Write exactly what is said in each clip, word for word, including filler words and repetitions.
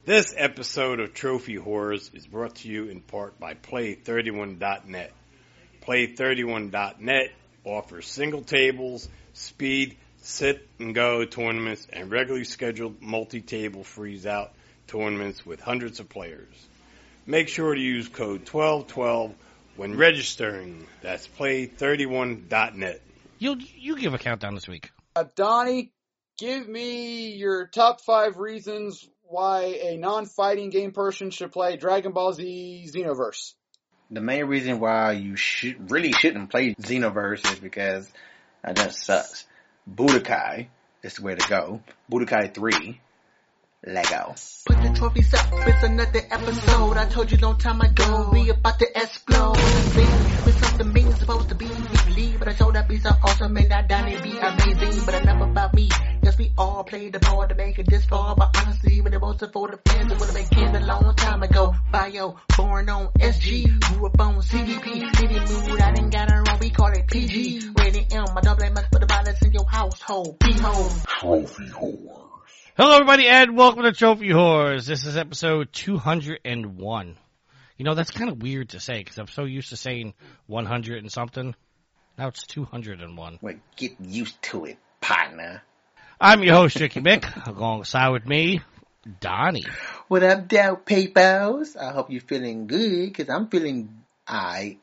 This episode of Trophy Horrors is brought to you in part by Play thirty-one dot net. Play thirty-one dot net offers single tables, speed, sit and go tournaments, and regularly scheduled multi-table freeze-out tournaments with hundreds of players. Make sure to use code twelve twelve when registering. That's Play thirty-one dot net. You you give a countdown this week. Uh, Donnie, give me your top five reasons why a non-fighting game person should play Dragon Ball Z Xenoverse. The main reason why you should really shouldn't play Xenoverse is because uh, that sucks. Budokai is the way to go. Budokai three, Lego. Put the trophies up, it's another episode. I told you long time ago, we about to explode. With something mean, supposed to be believe, but I showed up be so awesome and I done it be amazing. But enough about me, yes we all played the part to make it this far. But honestly, when it was for the fans, it would have been kids a long time ago. Bio, born on S G, grew up on C D P, city mood, I didn't got it wrong, we call it P G. Rated M, I don't blame much for the violence in your household. Behold, Trophy Whore. Hello, everybody, and welcome to Trophy Horrors. This is episode two hundred one. You know, that's kind of weird to say, because I'm so used to saying one hundred and something. Now it's two hundred one. Well, get used to it, partner. I'm your host, Tricky Mick. Alongside with me, Donnie. What up, Dow Papers? I hope you're feeling good, because I'm feeling aight.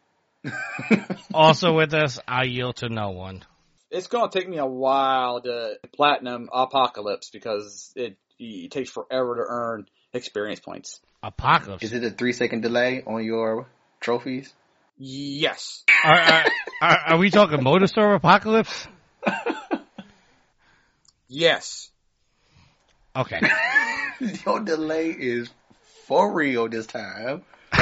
Also with us, I yield to no one. It's going to take me a while to platinum Apocalypse because it, it takes forever to earn experience points. Apocalypse? Is it a three second delay on your trophies? Yes. Are, are, are, are we talking Motorstorm Apocalypse? Yes. Okay. Your delay is for real this time.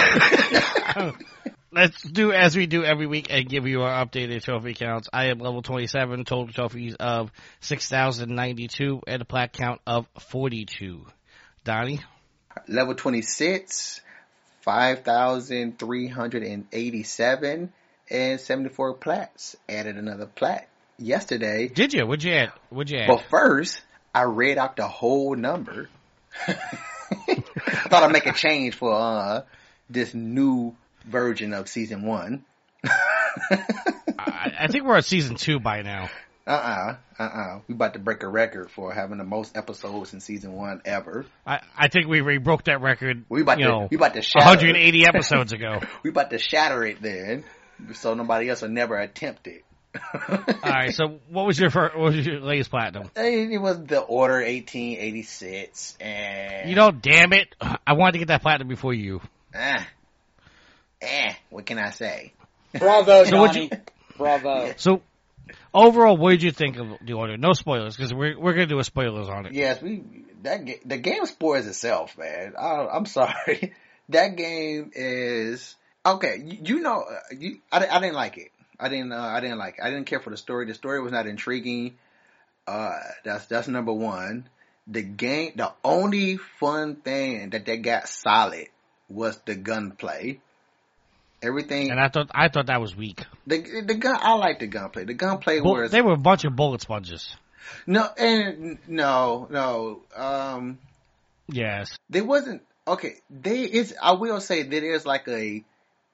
Let's do as we do every week and give you our updated trophy counts. I am level twenty-seven, total trophies of six thousand ninety-two, and a plaque count of forty-two. Donnie? Level twenty-six, five thousand three hundred eighty-seven, and seventy-four plaques. Added another plaque yesterday. Did you? What'd you add? What'd you add? But first, I read out the whole number. I thought I'd make a change for uh this new version of season one. I, I think we're at season two by now. Uh-uh, uh-uh. We about to break a record for having the most episodes in season one ever. I, I think we, we broke that record, we about you to, know, we about to shatter one hundred eighty episodes ago. We about to shatter it then, so nobody else will never attempt it. Alright, so what was your first, what was your latest platinum? It was the Order eighteen eighty-six, and... You know, damn it, I wanted to get that platinum before you. Ah. Eh, what can I say? Bravo, So Donnie. what'd you- Bravo. So, overall, what did you think of the Order? No spoilers, because we're, we're gonna do a spoilers on it. Yes, we that ga- the game spoils itself, man. I, I'm sorry. That game is okay. You, you know, uh, you, I, I didn't like it. I didn't. Uh, I didn't like it. I didn't care for the story. The story was not intriguing. Uh, that's that's number one. The game. The only fun thing that they got solid was the gunplay. Everything. And I thought, I thought that was weak. The the gun. I like the gunplay. The gunplay Bull, was. they were a bunch of bullet sponges. No, and no, no. Um, Yes. there wasn't okay. They is. I will say that there's like a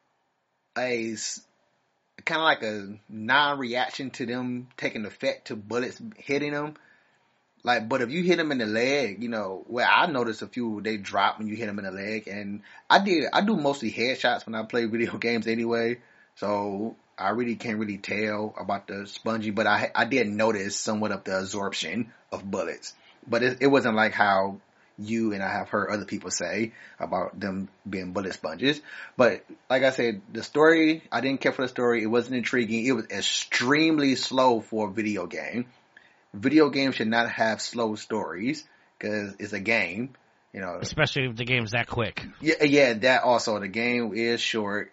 a kind of like a non-reaction to them taking effect to bullets hitting them. Like, but if you hit them in the leg, you know, well, I noticed a few they drop when you hit them in the leg, and I did. I do mostly headshots when I play video games anyway, so I really can't really tell about the spongy, but I I did notice somewhat of the absorption of bullets, but it, it wasn't like how you and I have heard other people say about them being bullet sponges. But like I said, the story, I didn't care for the story. It wasn't intriguing. It was extremely slow for a video game. Video games should not have slow stories because it's a game, you know. Especially if the game's that quick. Yeah, yeah, that also. The game is short,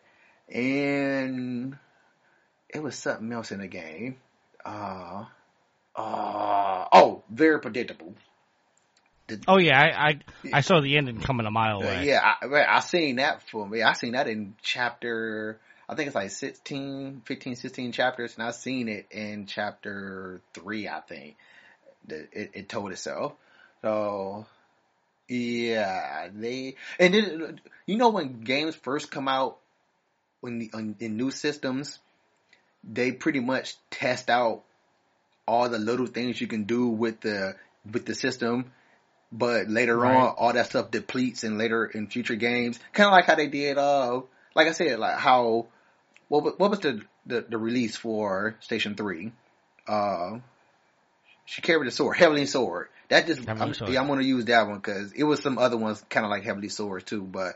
and it was something else in the game. Uh, uh, oh, very predictable. The, Oh yeah, I, I I saw the ending coming a mile away. uh, yeah, I, I seen that for me. I seen that in chapter, I think it's like sixteen, fifteen, sixteen chapters, and I seen it in chapter three, I think. That it, it told itself. So, Yeah, they and then you know when games first come out when the, on, in new systems, they pretty much test out all the little things you can do with the with the system, but later Right. on all that stuff depletes in later in future games. Kind of like how they did, uh, like I said, like how what wa- what was the the, the release for Station Three? Uh, she carried a sword, Heavenly Sword. That just Heavenly I'm, Sword. yeah, I'm gonna use that one because it was some other ones kind of like Heavenly Swords too, but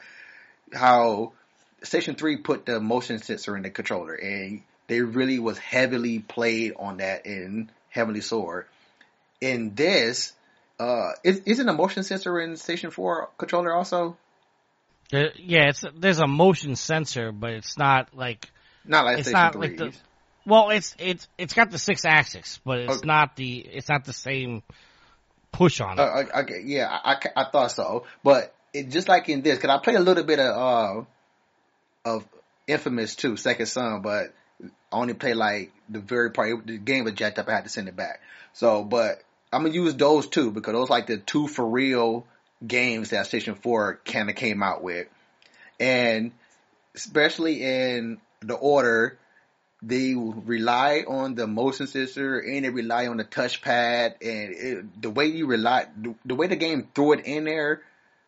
how Station Three put the motion sensor in the controller, and they really was heavily played on that in Heavenly Sword. In this, uh, is, isn't a motion sensor in Station Four controller also? Uh, yeah, it's there's a motion sensor, but it's not like Not like it's Station not Three. like the well, it's it's it's got the six axis, but it's Okay. not the it's not the same push on it. Uh, okay, yeah, I, I, I thought so, but it just like in this, because I played a little bit of uh, of Infamous two, Second Son, but I only played like the very part. The game was jacked up. I had to send it back. So, but I'm gonna use those two because those like the two for real games that Station Four kind of came out with, and especially in the order. They rely on the motion sensor and they rely on the touchpad, and it, the way you rely, the, the way the game threw it in there,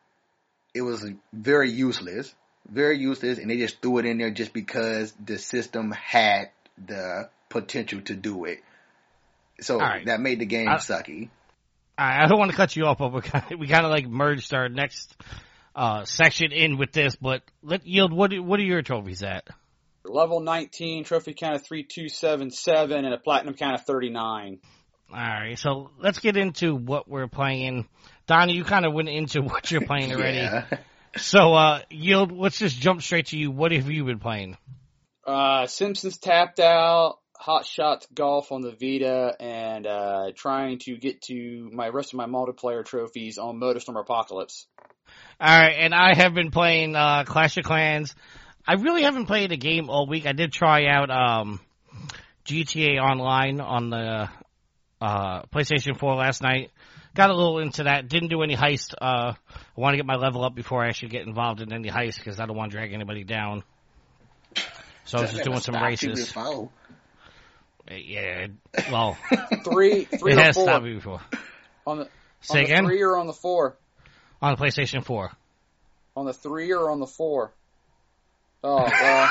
it was very useless, very useless, and they just threw it in there just because the system had the potential to do it. So right. that made the game I- sucky. I I don't want to cut you off, but we kind of, we kind of like merged our next uh, section in with this. But let yield. What what are your trophies at? Level nineteen, trophy count of three two seven seven, and a platinum count of thirty-nine. All right, so let's get into what we're playing. Donnie, you kind of went into what you're playing already. Yeah. So, uh, yield. Let's just jump straight to you. What have you been playing? Uh, Simpsons Tapped Out, Hot Shots Golf on the Vita, and uh, trying to get to my rest of my multiplayer trophies on MotorStorm Apocalypse. All right, and I have been playing uh, Clash of Clans. I really haven't played a game all week. I did try out um, G T A Online on the uh, PlayStation four last night. Got a little into that. Didn't do any heist. Uh, I want to get my level up before I actually get involved in any heist because I don't want to drag anybody down. So I was just doing some races. Yeah, well, Three, three it or has four stopped me before. on the Say on the again? three or on the four? On the PlayStation four. On the three or on the four? Oh, well,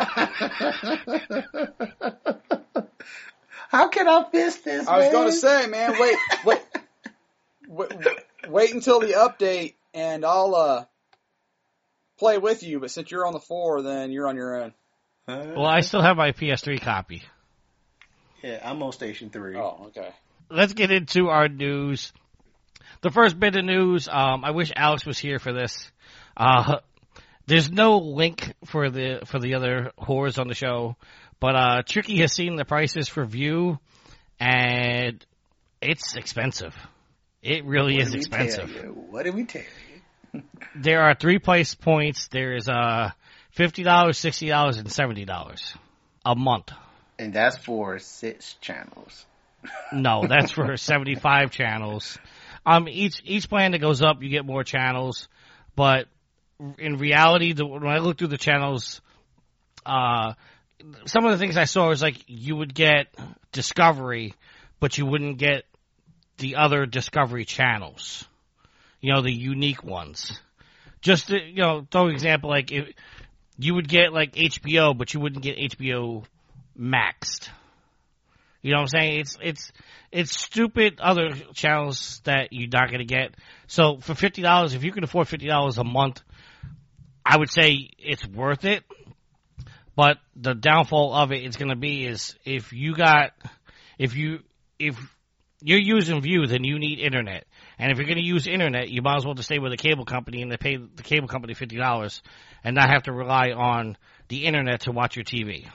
How can I miss this? I was man? going to say, man, wait, wait, wait, wait until the update, and I'll uh play with you. But since you're on the four, then you're on your own. Well, I still have my P S three copy. Yeah, I'm on Station Three. Oh, okay. Let's get into our news. The first bit of news, um, I wish Alex was here for this. Uh, there's no link for the for the other whores on the show, but uh, Tricky has seen the prices for View, and it's expensive. It really What is did we expensive. tell you? What did we tell you? There are three price points. There's uh, fifty dollars, sixty dollars, and seventy dollars a month. And that's for six channels. No, that's for seventy-five channels. Um, each each plan that goes up, you get more channels, but in reality, the, when I look through the channels, uh, some of the things I saw was like you would get Discovery, but you wouldn't get the other Discovery channels. You know, the unique ones. Just to, you know, throw an example, like if you would get like H B O, but you wouldn't get H B O maxed. You know what I'm saying? It's it's it's stupid other channels that you're not gonna get. So for fifty dollars, if you can afford fifty dollars a month, I would say it's worth it. But the downfall of it is gonna be is if you got if you if you're using View, then you need internet. And if you're gonna use internet, you might as well just stay with a cable company and they pay the cable company fifty dollars and not have to rely on the internet to watch your T V.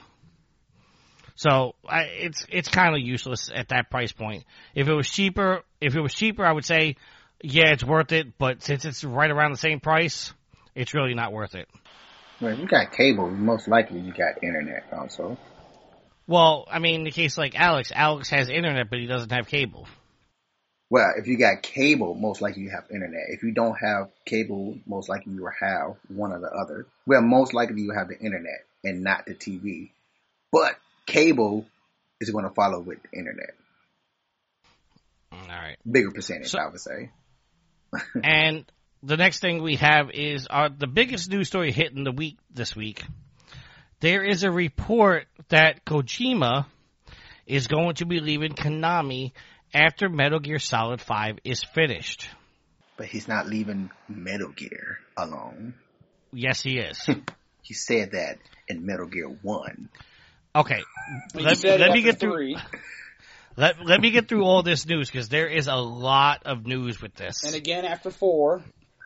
So I, it's it's kind of useless at that price point. If it was cheaper, if it was cheaper, I would say, yeah, it's worth it. But since it's right around the same price, it's really not worth it. Well, if you got cable, most likely you got internet also. Well, I mean, in the case like Alex, Alex has internet, but he doesn't have cable. Well, if you got cable, most likely you have internet. If you don't have cable, most likely you will have one or the other. Well, most likely you have the internet and not the T V. But cable is going to follow with the internet. All right. Bigger percentage, So- I would say. And the next thing we have is our, the biggest news story hitting the week this week. There is a report that Kojima is going to be leaving Konami after Metal Gear Solid five is finished. But he's not leaving Metal Gear alone. Yes, he is. He said that in Metal Gear one. Okay, He let, said let it me after get through. three. Let let me get through all this news because there is a lot of news with this. And again after four.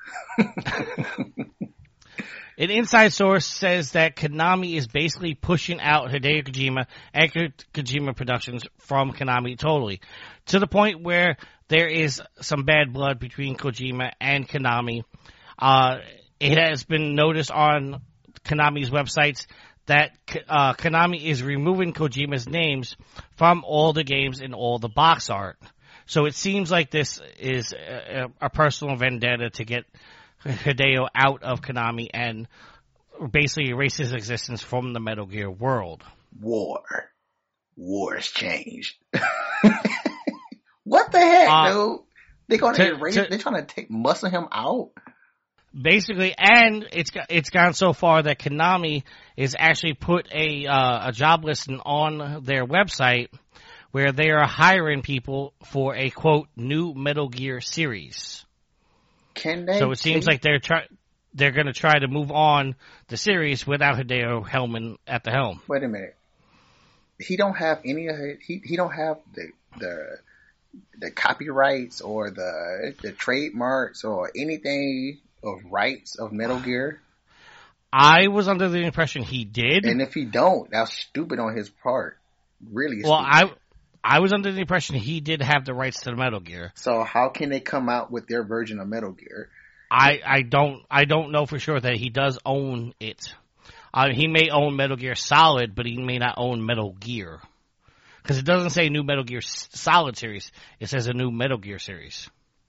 An inside source says that Konami is basically pushing out Hideo Kojima and Ko- Kojima Productions from Konami totally, to the point where there is some bad blood between Kojima and Konami. Uh, it has been noticed on Konami's websites that uh, Konami is removing Kojima's names from all the games and all the box art. So it seems like this is a, a personal vendetta to get Hideo out of Konami and basically erase his existence from the Metal Gear world. War. War has changed. What the heck, Uh, dude? They're going to- to erase, to- they're trying to take, muscle him out? Basically, and it's got- it's gone so far that Konami is actually put a uh, a job listing on their website where they are hiring people for a quote new Metal Gear series. Can they? So it seems can- like they're try they're going to try to move on the series without Hideo Hellman at the helm. Wait a minute. He don't have any of it. He he don't have the the the copyrights or the the trademarks or anything of rights of Metal Gear. I was under the impression he did. And if he don't, that's stupid on his part. Really well, stupid. I I was under the impression he did have the rights to the Metal Gear. So how can they come out with their version of Metal Gear? I, I don't I don't know for sure that he does own it. Uh, he may own Metal Gear Solid, but he may not own Metal Gear. Because it doesn't say new Metal Gear Solid series. It says a new Metal Gear series.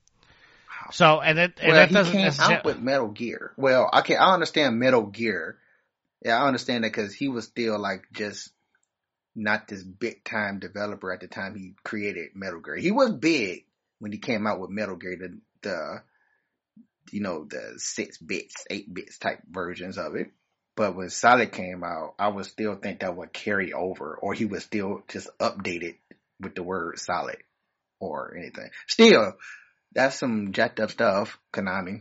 So, and, it, and Well, that he doesn't came necessarily... out with Metal Gear. Well, okay, I understand Metal Gear. Yeah, I understand that because he was still like just not this big time developer at the time he created Metal Gear. He was big when he came out with Metal Gear, the, the you know, the six bits, eight bits type versions of it. But when Solid came out, I would still think that would carry over, or he would still just update it with the word Solid or anything. Still, that's some jacked up stuff, Konami.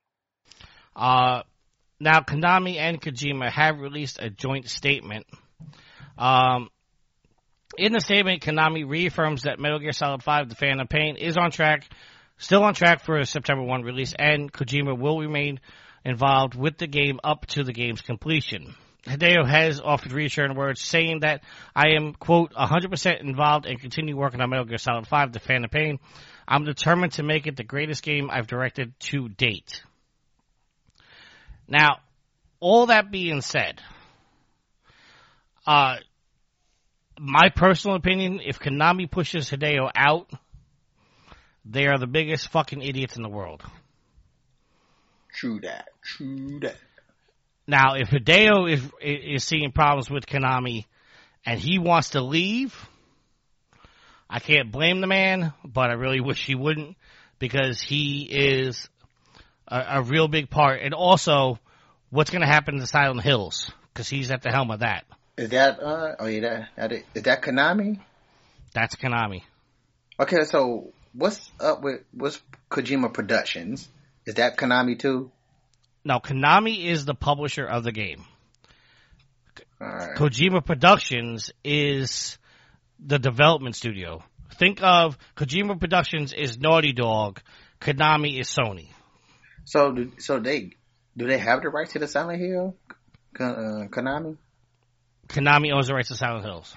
Uh, now, Konami and Kojima have released a joint statement. Um, in the statement, Konami reaffirms that Metal Gear Solid five, The Phantom Pain, is on track, still on track for a September first release, and Kojima will remain involved with the game up to the game's completion. Hideo has offered reassuring words, saying that I am, quote, one hundred percent involved and continue working on Metal Gear Solid five, The Phantom Pain. I'm determined to make it the greatest game I've directed to date. Now, all that being said, uh, my personal opinion, if Konami pushes Hideo out, they are the biggest fucking idiots in the world. True that. True that. Now, if Hideo is is seeing problems with Konami and he wants to leave, I can't blame the man, but I really wish he wouldn't, because he is a, a real big part. And also, what's going to happen to Silent Hills? Because he's at the helm of that. Is that, uh, oh yeah, that, that is, is that Konami? That's Konami. Okay, so what's up with, what's Kojima Productions? Is that Konami too? No, Konami is the publisher of the game. Alright. Kojima Productions is the development studio. Think of Kojima Productions is Naughty Dog, Konami is Sony. So, do, so they, do they have the rights to the Silent Hill? Uh, Konami? Konami owns the rights to Silent Hills.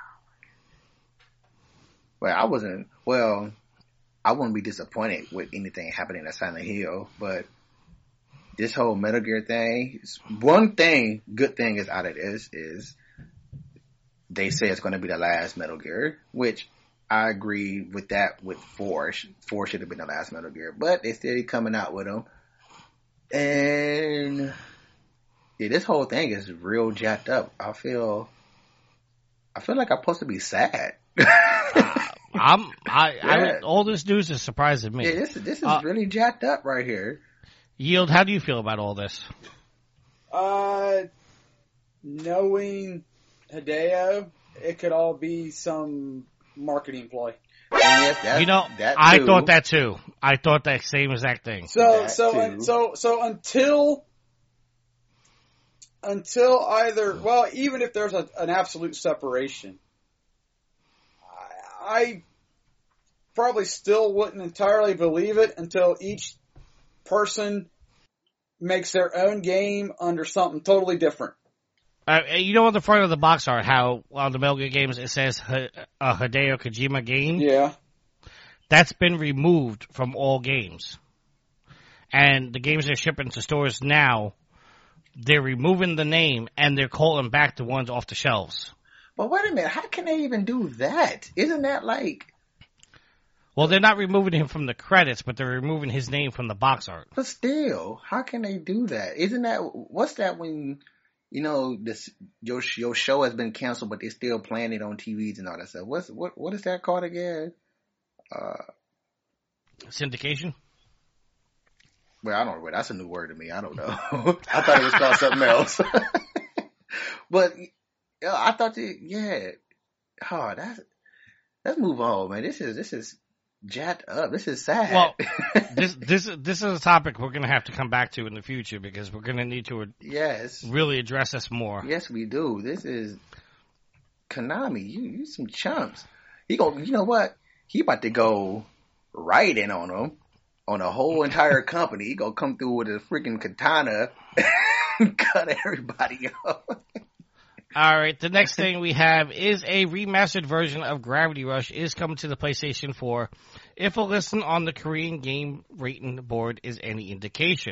Well, I wasn't, well, I wouldn't be disappointed with anything happening at Silent Hill, but this whole Metal Gear thing, one thing, good thing is out of this is they say it's going to be the last Metal Gear, which I agree with that with four. Four should have been the last Metal Gear, but they still coming out with them. And yeah, this whole thing is real jacked up. I feel, I feel like I'm supposed to be sad. uh, I'm, I, Yeah. I, all this news is surprising me. Yeah, this this is Uh, really jacked up right here. Yield, how do you feel about all this? Uh, knowing Hideo, it could all be some marketing ploy. And yes, that, You know, that I too. thought that too. I thought that same exact thing. So That so too. so so until until either well, even if there's a, an absolute separation, I, I probably still wouldn't entirely believe it until each person makes their own game under something totally different. Uh, you know on the front of the box art how on the Metal Gear games it says H- a Hideo Kojima game? Yeah. That's been removed from all games. And the games they're shipping to stores now, they're removing the name and they're calling back the ones off the shelves. But wait a minute, how can they even do that? Isn't that like? Well, they're not removing him from the credits, but they're removing his name from the box art. But still, how can they do that? Isn't that what's that when you know this your your show has been canceled, but they're still playing it on T Vs and all that stuff? What's what what is that called again? Uh, Syndication? well, I don't know. That's a new word to me. I don't know. I thought it was called something else. But yeah, I thought that yeah. Oh, that's let's move on, man. This is this is jacked up. This is sad. Well, this this this is a topic we're going to have to come back to in the future because we're going to need to yes, really address this more. yes, we do. This is Konami. You you some chumps. He go. You know what? He about to go right in on them on a whole entire company. He gonna come through with a freaking katana and cut everybody off. All right, the next thing we have is a remastered version of Gravity Rush is coming to the PlayStation four. If a listen on the Korean game rating board is any indication.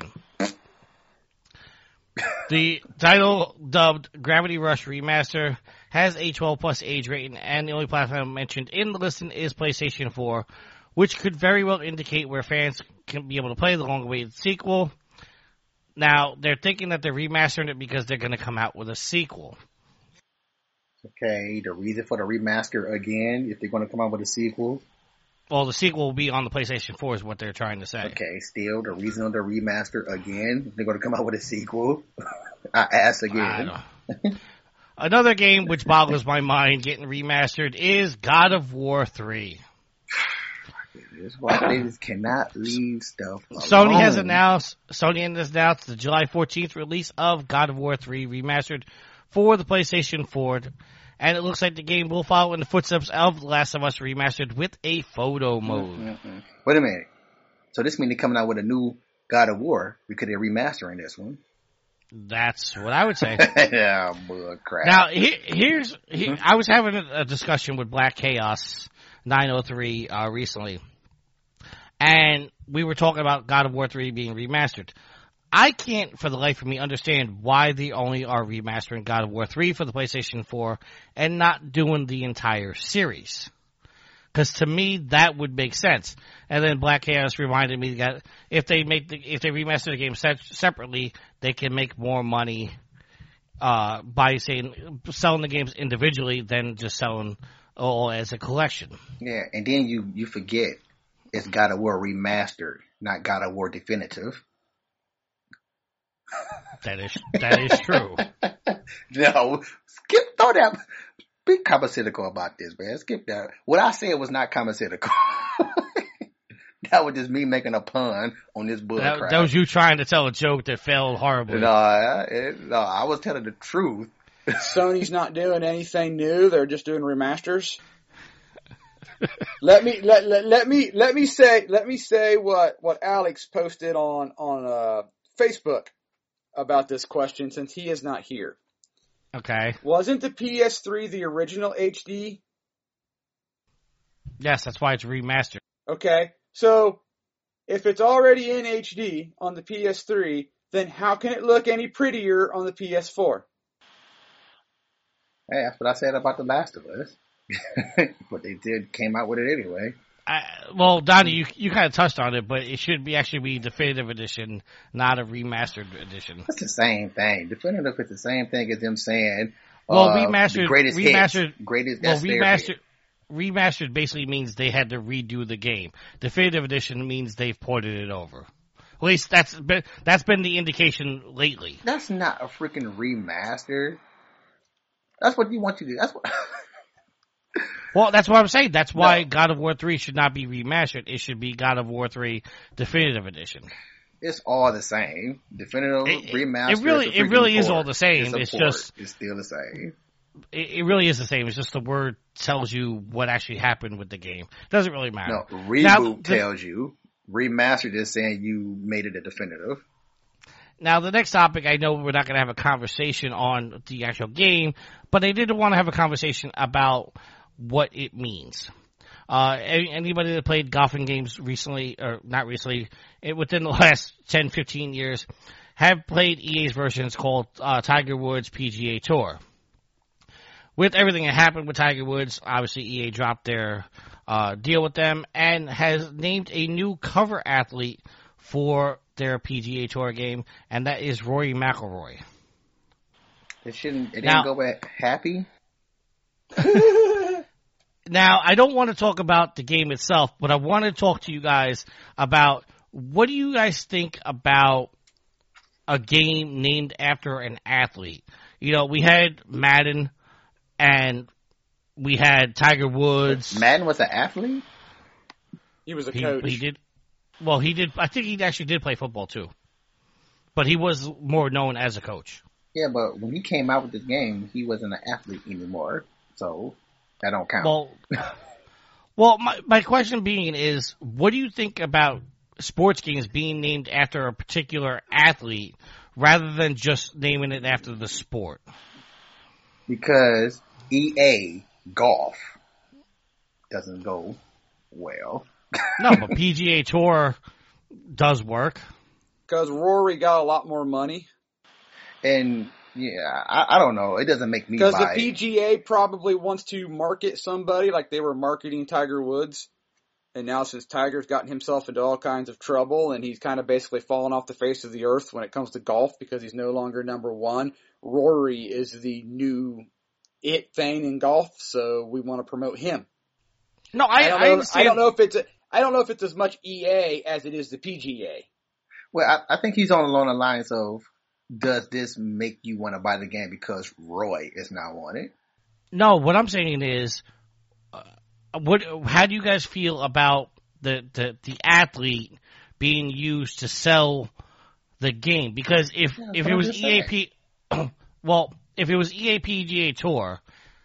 The title, dubbed Gravity Rush Remaster, has a twelve plus age rating, and the only platform mentioned in the listing is PlayStation four, which could very well indicate where fans can be able to play the long-awaited sequel. Now, they're thinking that they're remastering it because they're going to come out with a sequel. Okay, the reason for the remaster again, if they're gonna come out with a sequel. Well, the sequel will be on the PlayStation four is what they're trying to say. Okay, still the reason of the remaster again, if they're gonna come out with a sequel. I ask I again. don't- Another game which boggles my mind getting remastered is God of War three. That's why they just cannot leave stuff alone. Sony has announced Sony has announced the July fourteenth release of God of War three remastered for the PlayStation four, and it looks like the game will follow in the footsteps of The Last of Us remastered with a photo mode. Mm-mm. Wait a minute. So this means they're coming out with a new God of War because they're remastering this one. That's what I would say. Yeah, bull crap. Now, he, here's he, I was having a, a discussion with Black Chaos nine oh three uh, recently, and we were talking about God of War three being remastered. I can't, for the life of me, understand why they only are remastering God of War three for the PlayStation four and not doing the entire series. Because to me, that would make sense. And then Black Chaos reminded me that if they make the, if they remaster the game se- separately, they can make more money uh, by saying selling the games individually than just selling all as a collection. Yeah, and then you, you forget it's God of War remastered, not God of War definitive. That is that is true. No, skip, throw that. Be comical about this, man. Skip that. What I said was not comical. That was just me making a pun on this bull That, crap. that was you trying to tell a joke that failed horribly. No, I, it, no, I was telling the truth. Sony's not doing anything new. They're just doing remasters. let me let, let let me let me say let me say what what Alex posted on on uh, Facebook about this question since he is not here. Okay. Wasn't the P S three the original H D? Yes, that's why it's remastered. Okay, so if it's already in H D on the P S three, then how can it look any prettier on the P S four? Hey, that's what I said about The Last of Us. But they did came out with it anyway. I, well, Donnie, you you kind of touched on it, but it should be actually be definitive edition, not a remastered edition. It's the same thing. Definitive is the same thing as them saying, well, uh, remastered, the greatest remastered, hits, greatest. well, That's their remastered, hit. remastered basically means they had to redo the game. Definitive edition means they've ported it over. At least that's been, that's been the indication lately. That's not a freaking remaster. That's what you want to do. That's what. Well, that's what I'm saying. That's why No. God of War three should not be remastered. It should be God of War three Definitive Edition. It's all the same. Definitive It- it- remaster. it really- it's a it really freaking is port. all the same. It's, a It's port. just- it's still the same. It, it really is the same. It's just the word tells you what actually happened with the game. Doesn't really matter. No, reboot Now, the- tells you. Remastered is saying you made it a definitive. Now, the next topic, I know we're not going to have a conversation on the actual game, but I did want to have a conversation about what it means. Uh, any- anybody that played golfing games recently, or not recently, it, within the last ten, fifteen years, have played E A's versions called uh, Tiger Woods P G A Tour. With everything that happened with Tiger Woods, obviously E A dropped their uh, deal with them and has named a new cover athlete for their P G A Tour game, and that is Rory McIlroy. It shouldn't. It Now- didn't go back happy. Now, I don't want to talk about the game itself, but I want to talk to you guys about what do you guys think about a game named after an athlete? You know, we had Madden and we had Tiger Woods. Madden was an athlete. He was a He, coach. he did. Well, he did. I think he actually did play football too, but he was more known as a coach. Yeah, but when he came out with this game, he wasn't an athlete anymore. So that don't count. Well, well, my my question being is, what do you think about sports games being named after a particular athlete rather than just naming it after the sport? Because E A golf doesn't go well. No, but P G A Tour does work. Because Rory got a lot more money. And yeah, I, I don't know. It doesn't make me Because the buy P it. G A probably wants to market somebody like they were marketing Tiger Woods. And now since Tiger's gotten himself into all kinds of trouble and he's kind of basically fallen off the face of the earth when it comes to golf because he's no longer number one, Rory is the new it thing in golf, so we want to promote him. No, I, I don't I know, understand. I don't know if it's a, I don't know if it's as much E A as it is the P G A. Well, I, I think he's on along the lines of, does this make you want to buy the game because Roy is now on it? No, what I'm saying is, uh, what? How do you guys feel about the, the, the athlete being used to sell the game? Because if Yeah, if that's it what was I'm just E A P, well, if it was E A P G A Tour,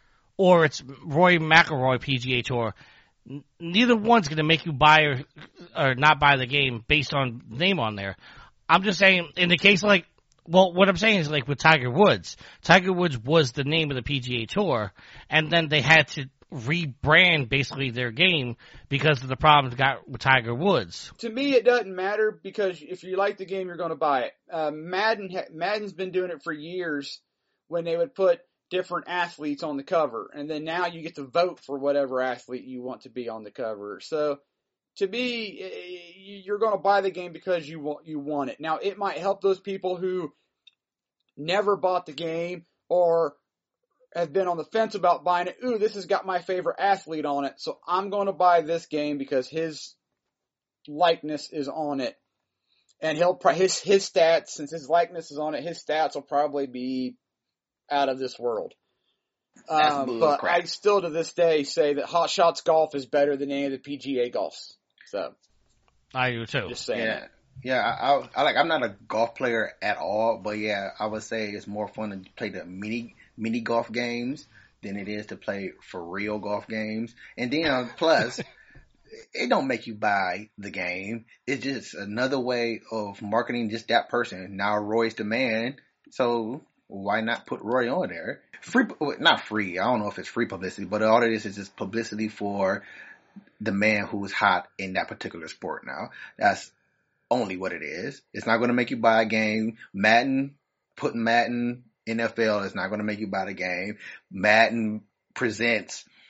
or it's Roy McIlroy P G A Tour, n- neither one's going to make you buy or, or not buy the game based on name on there. I'm just saying, in the case like, well, what I'm saying is like with Tiger Woods. Tiger Woods was the name of the P G A Tour, and then they had to rebrand basically their game because of the problems got with Tiger Woods. To me, it doesn't matter because if you like the game, you're going to buy it. Uh, Madden, ha- Madden's been doing it for years when they would put different athletes on the cover, and then now you get to vote for whatever athlete you want to be on the cover. So, to me, eh, you're going to buy the game because you want you want it. Now, it might help those people who never bought the game or have been on the fence about buying it. Ooh, this has got my favorite athlete on it, so I'm going to buy this game because his likeness is on it, and he'll pro- his his stats, since his likeness is on it, his stats will probably be out of this world. That's Um, bull but crap. I still to this day say that Hot Shots Golf is better than any of the P G A golfs. So I do too. just saying. Yeah, yeah. I, I, I like. I'm not a golf player at all, but yeah, I would say it's more fun to play the mini mini golf games than it is to play for real golf games. And then uh, plus, it don't make you buy the game. It's just another way of marketing just that person. Now Roy's the man, so why not put Roy on there? Free, not free. I don't know if it's free publicity, but all it is is just publicity for the man who's hot in that particular sport now. That's only what it is. It's not going to make you buy a game. Madden, putting Madden N F L is not going to make you buy the game. Madden presents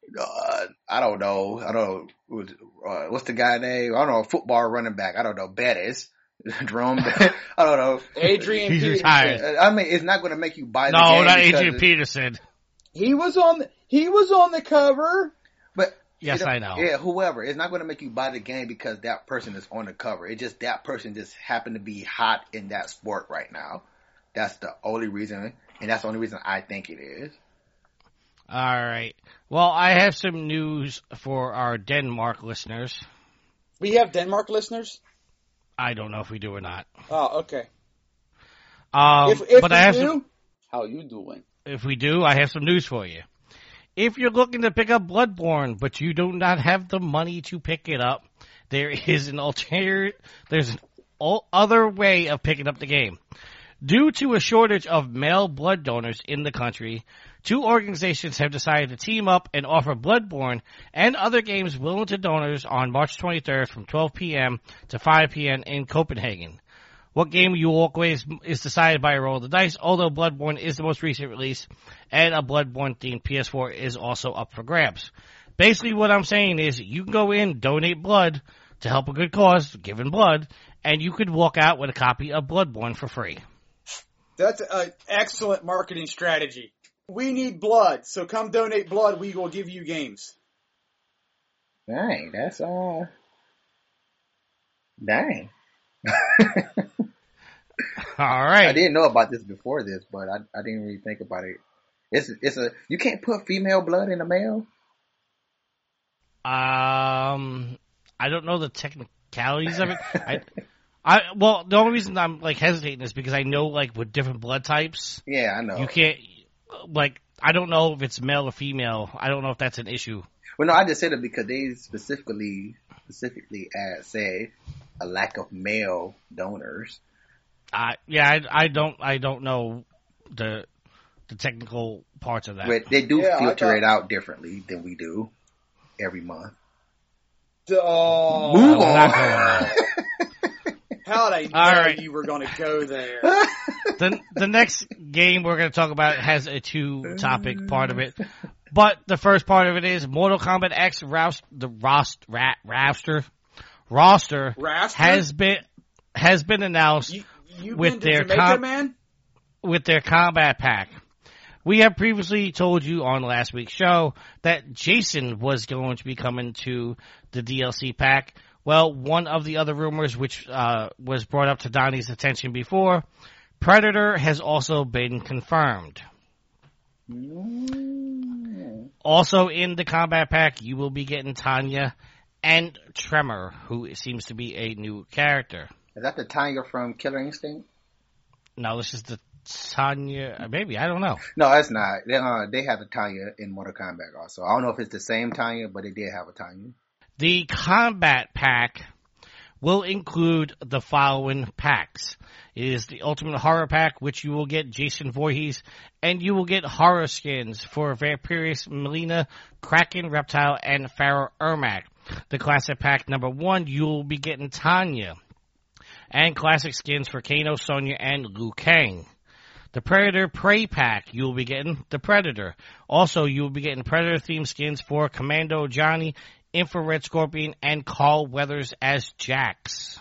Uh, I don't know. I don't know. Uh, what's the guy name? I don't know. Football running back. I don't know. Bettis. Jerome. I don't know. Adrian He's Peterson. retired. I mean, it's not going to make you buy the No, game. not because Adrian it- Peterson. He was on. The, he was on the cover. But Yes, you I know. Yeah, whoever. It's not going to make you buy the game because that person is on the cover. It's just that person just happened to be hot in that sport right now. That's the only reason, and that's the only reason I think it is. All right. Well, I have some news for our Denmark listeners. We have Denmark listeners. I don't know if we do or not. Oh, okay. Um, if if but we I have do, some, how you doing? if we do, I have some news for you. If you're looking to pick up Bloodborne, but you do not have the money to pick it up, there is an alter. There's an o- other way of picking up the game. Due to a shortage of male blood donors in the country, two organizations have decided to team up and offer Bloodborne and other games willing to donors on March twenty-third from twelve p.m. to five p.m. in Copenhagen. What game you walk away is, is decided by a roll of the dice, although Bloodborne is the most recent release, and a Bloodborne-themed P S four is also up for grabs. Basically what I'm saying is you can go in, donate blood to help a good cause, giving blood, and you could walk out with a copy of Bloodborne for free. That's an excellent marketing strategy. We need blood, so come donate blood. We will give you games. Dang, that's uh, dang. All right. I didn't know about this before this, but I, I didn't really think about it. It's it's a you can't put female blood in a male. Um, I don't know the technicalities of it. I, I well, the only reason I'm like hesitating is because I know like with different blood types, Yeah, I know. you can't like I don't know if it's male or female. I don't know if that's an issue. Well, no, I just said it because they specifically specifically add say a lack of male donors. I yeah, I, I don't I don't know the the technical parts of that. But they do Yeah, I filter thought- it out differently than we do every month. Oh, Move We're on. not going there. how did I know All right. you were going to go there? the the next game we're going to talk about has a two topic part of it, but the first part of it is Mortal Kombat X Roust, the Rost ra, roster roster Raster? has been has been announced You, you with been to their Jamaica, com- man? with their combat pack. We have previously told you on last week's show that Jason was going to be coming to the D L C pack. Well, one of the other rumors which uh, was brought up to Donnie's attention before, Predator has also been confirmed. Also in the combat pack, you will be getting Tanya and Tremor, who seems to be a new character. Is that the Tanya from Killer Instinct? No, this is the Tanya, maybe, I don't know. No, it's not. They, uh, they have a Tanya in Mortal Kombat also. I don't know if it's the same Tanya, but they did have a Tanya. The combat pack will include the following packs. It is the Ultimate Horror Pack, which you will get Jason Voorhees, and you will get horror skins for Vampirus, Melina, Kraken, Reptile, and Pharaoh Ermac. The Classic Pack number one, you will be getting Tanya, and classic skins for Kano, Sonya, and Liu Kang. The Predator Prey Pack, you will be getting the Predator. Also, you will be getting Predator-themed skins for Commando Johnny, Infrared Scorpion, and Carl Weathers as Jax.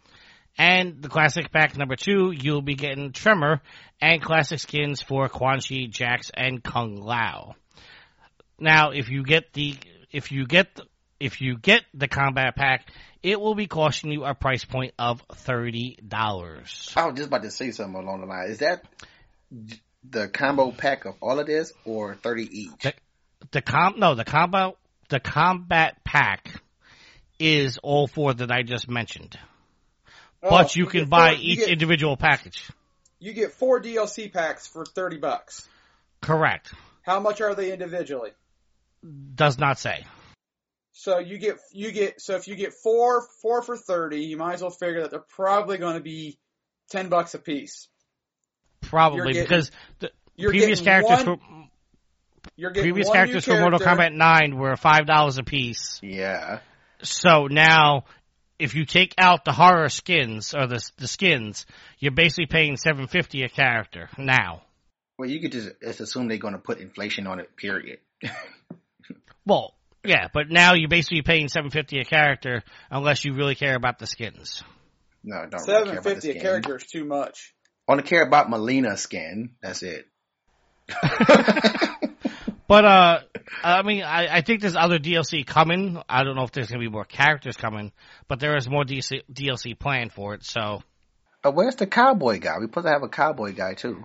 And the Classic Pack number two, you'll be getting Tremor and classic skins for Quan Chi, Jax, and Kung Lao. Now, if you get the if you get the, if you get the combat pack, it will be costing you a price point of thirty dollars. I was just about to say something along the line. Is that the combo pack of all of this, or thirty each? The, the com no the combo the combat pack is all four that I just mentioned. Oh, But you can get buy four- you each get- individual package. You get four D L C packs for thirty bucks. Correct. How much are they individually? Does not say. So you get you get so if you get four four for thirty, you might as well figure that they're probably going to be ten bucks a piece. Probably You're getting- because the You're previous getting characters one, for you're getting previous one characters new for Mortal character. Kombat nine were five dollars a piece. Yeah. So now, if you take out the horror skins or the the skins, you're basically paying seven fifty a character now. Well, you could just, just assume they're going to put inflation on it, period. Well, yeah, but now you're basically paying seven fifty a character unless you really care about the skins. No, I don't really Seven care about the fifty a skin. character is too much. I only care about Melina's skin. That's it. But, uh, I mean, I, I think there's other D L C coming. I don't know if there's going to be more characters coming, but there is more D L C planned for it, so. Uh, where's the cowboy guy? We're supposed to have a cowboy guy, too.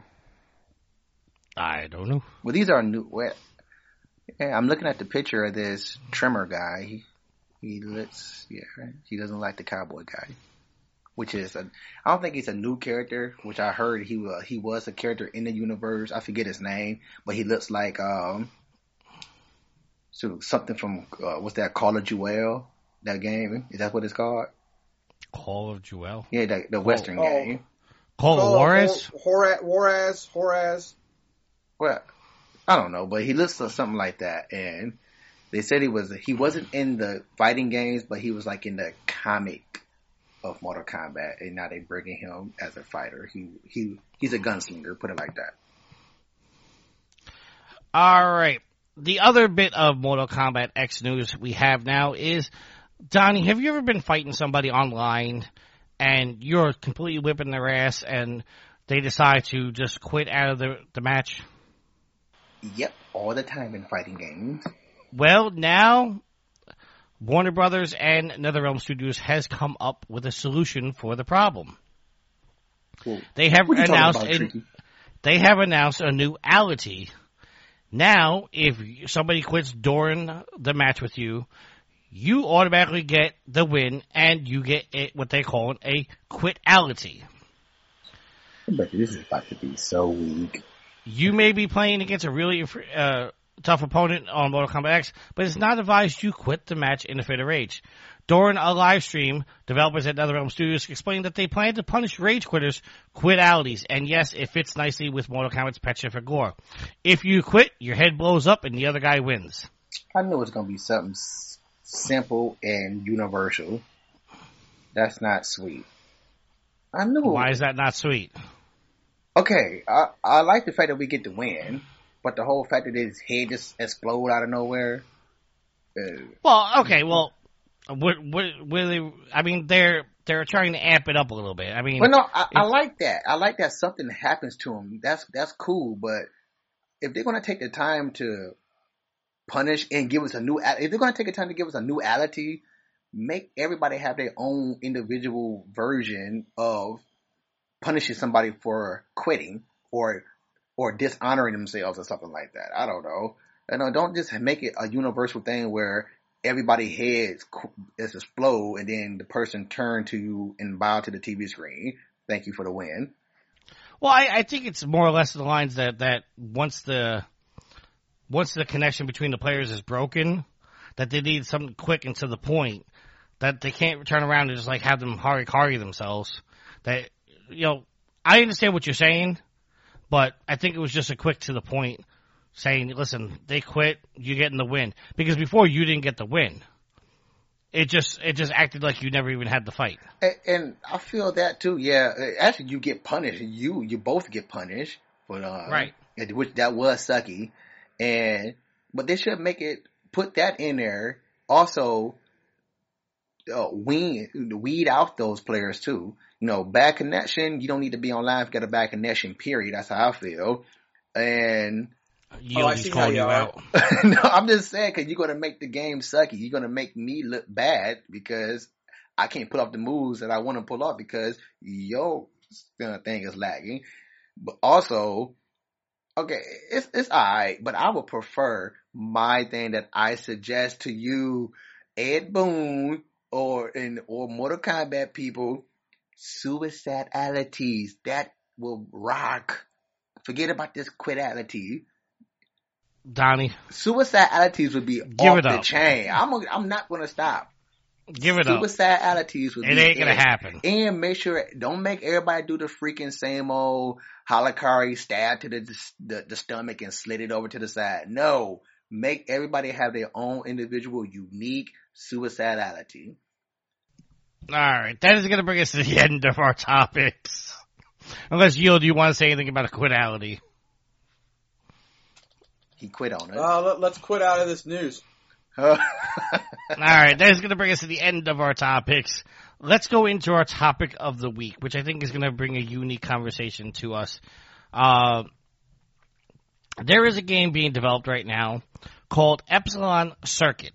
I don't know. Well, these are new. Well, yeah, I'm looking at the picture of this trimmer guy. He, he looks, yeah, right? He doesn't like the cowboy guy, which is a. I don't think he's a new character, which I heard he was. He was a character in the universe. I forget his name, but he looks like um, so something from uh, what's that? Call of Jewel? That game? Is that what it's called? Call of Jewel? Yeah, the, the Western Oh. game. Call of Juarez? Horaz, Horaz, Horaz. Well, I don't know, but he looks like something like that, and they said he was he wasn't in the fighting games, but he was like in the comic of Mortal Kombat, and now they bringing him as a fighter. He he he's a gunslinger, put it like that. All right. The other bit of Mortal Kombat X news we have now is, Donnie, have you ever been fighting somebody online and you're completely whipping their ass and they decide to just quit out of the, the match? Yep, all the time in fighting games. Well, now Warner Brothers and NetherRealm Studios has come up with a solution for the problem. Well, They have what are you talking announced about, a, Tricky? they have announced a new ality. Now, if somebody quits during the match with you, you automatically get the win, and you get it, what they call a quitality. But this is about to be so weak. You may be playing against a really uh, tough opponent on Mortal Kombat X, but it's not advised you quit the match in a fit of rage. During a live stream, developers at NetherRealm Studios explained that they plan to punish rage quitters quitalities, and yes, it fits nicely with Mortal Kombat's Pecha for Gore. If you quit, your head blows up and the other guy wins. I knew it was going to be something s- simple and universal. That's not sweet. I knew. Why is that not sweet? Okay, I, I like the fact that we get to win, but the whole fact that his head just explode out of nowhere. Uh, Well, okay, well, what, what, what they, I mean, they're they're trying to amp it up a little bit. I mean, but no, I, I if- like that. I like that something happens to him. That's that's cool. But if they're gonna take the time to punish and give us a new, if they're gonna take the time to give us a new ality, make everybody have their own individual version of punishing somebody for quitting or or dishonoring themselves or something like that. I don't know. You know, don't just make it a universal thing where everybody heads is explode and then the person turn to you and bow to the T V screen. Thank you for the win. well, I, I think it's more or less the lines that, that once the once the connection between the players is broken, that they need something quick and to the point, that they can't turn around and just like have them hurry hurry themselves. That, you know, I understand what you're saying, but I think it was just a quick to the point saying, listen, they quit, you getting the win. Because before you didn't get the win. It just it just acted like you never even had the fight. And, and I feel that too. Yeah, actually, you get punished. You you both get punished for uh, Right. Which that was sucky, and but they should make it put that in there. Also, uh, weed weed out those players too. You know, bad connection. You don't need to be online if you got a bad connection. Period. That's how I feel. And You Oh, I just see calling how you you are. out. no, I'm just saying because you're gonna make the game sucky. You're gonna make me look bad because I can't pull off the moves that I want to pull off because your uh, thing is lagging. But also, okay, it's it's alright, but I would prefer my thing that I suggest to you, Ed Boon or in or Mortal Kombat people, suicidalities. That will rock. Forget about this quitality. Donnie, Suicidalities would be Give off it the up. chain. I'm a, I'm not going to stop. give it up. Suicidalities would It be ain't gonna it. happen. And make sure don't make everybody do the freaking same old Halakari stab to the, the the stomach and slit it over to the side. No, make everybody have their own individual, unique suicidality. All right, that is going to bring us to the end of our topics. Unless, Yield, you want to say anything about a quitality? He quit on it. Uh, let, let's quit out of this news. All right, that is going to bring us to the end of our topics. Let's go into our topic of the week, which I think is going to bring a unique conversation to us. Uh, there is a game being developed right now called Epsilon Circuit.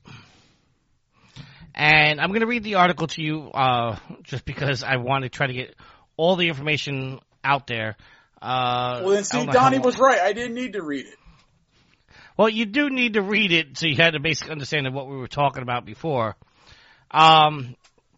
And I'm going to read the article to you uh, just because I want to try to get all the information out there. Uh, well, then see, Donnie was right. I didn't need to read it. Well, you do need to read it so you had a basic understanding of what we were talking about before. Um,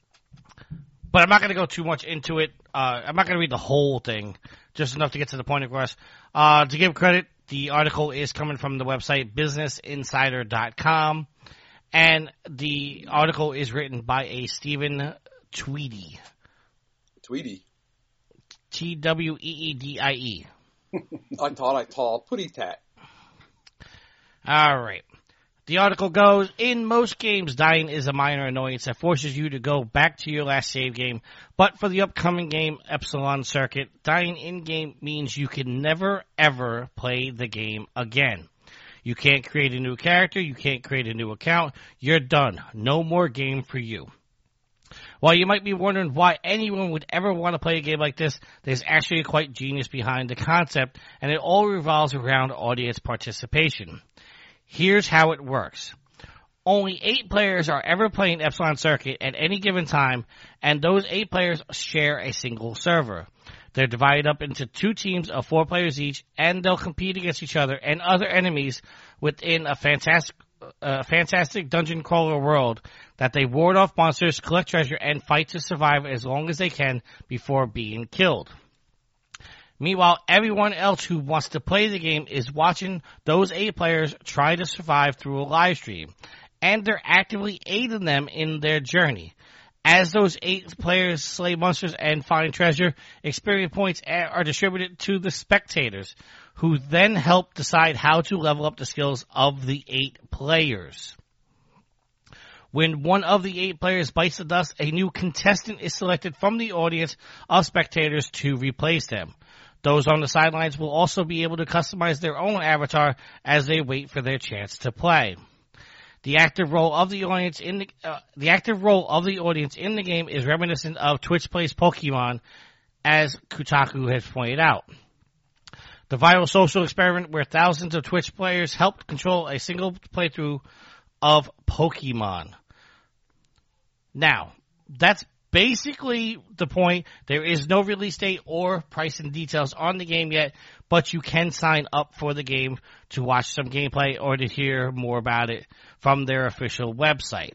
but I'm not going to go too much into it. Uh, I'm not going to read the whole thing, just enough to get to the point across. Uh, to give credit, the article is coming from the website business insider dot com, and the article is written by a Stephen Tweedy. Tweedy? T W E E D I E. I thought I tall putty tat. All right. The article goes, in most games, dying is a minor annoyance that forces you to go back to your last save game. But for the upcoming game, Epsilon Circuit, dying in-game means you can never, ever play the game again. You can't create a new character. You can't create a new account. You're done. No more game for you. While you might be wondering why anyone would ever want to play a game like this, there's actually quite genius behind the concept, and it all revolves around audience participation. Here's how it works. Only eight players are ever playing Epsilon Circuit at any given time, and those eight players share a single server. They're divided up into two teams of four players each, and they'll compete against each other and other enemies within a fantastic, uh, fantastic dungeon crawler world that they ward off monsters, collect treasure, and fight to survive as long as they can before being killed. Meanwhile, everyone else who wants to play the game is watching those eight players try to survive through a live stream, and they're actively aiding them in their journey. As those eight players slay monsters and find treasure, experience points are distributed to the spectators, who then help decide how to level up the skills of the eight players. When one of the eight players bites the dust, a new contestant is selected from the audience of spectators to replace them. Those on the sidelines will also be able to customize their own avatar as they wait for their chance to play. The active role of the audience in the uh, the active role of the audience in the game is reminiscent of Twitch Plays Pokemon, as Kotaku has pointed out. The viral social experiment where thousands of Twitch players helped control a single playthrough of Pokemon. Now, that's basically the point. There is no release date or pricing details on the game yet, but you can sign up for the game to watch some gameplay or to hear more about it from their official website.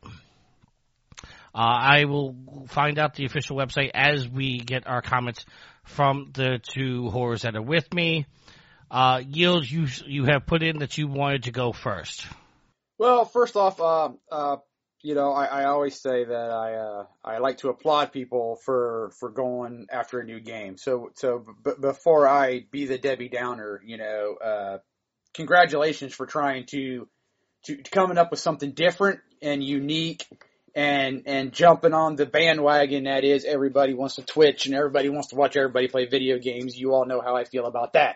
Uh, I will find out the official website as we get our comments from the two whores that are with me. Uh, Yield, you you have put in that you wanted to go first. Well, first off, uh, uh, you know, I, I always say that I uh, I like to applaud people for, for going after a new game. So so b- before I be the Debbie Downer, you know, uh, congratulations for trying to, to to coming up with something different and unique, and and jumping on the bandwagon that is everybody wants to Twitch and everybody wants to watch everybody play video games. You all know how I feel about that.